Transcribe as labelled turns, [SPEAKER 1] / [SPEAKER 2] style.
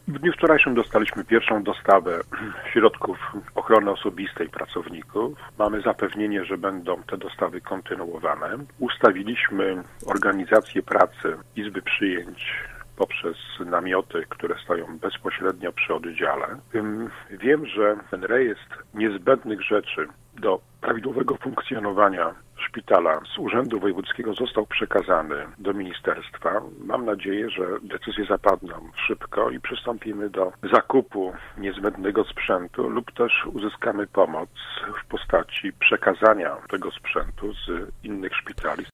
[SPEAKER 1] W dniu wczorajszym dostaliśmy pierwszą dostawę środków ochrony osobistej pracowników. Mamy zapewnienie, że będą te dostawy kontynuowane. Ustawiliśmy organizację pracy Izby Przyjęć poprzez namioty, które stoją bezpośrednio przy oddziale. Wiem, że ten rejestr niezbędnych rzeczy do prawidłowego funkcjonowania szpitala z Urzędu Wojewódzkiego został przekazany do ministerstwa. Mam nadzieję, że decyzje zapadną szybko i przystąpimy do zakupu niezbędnego sprzętu lub też uzyskamy pomoc w postaci przekazania tego sprzętu z innych szpitali.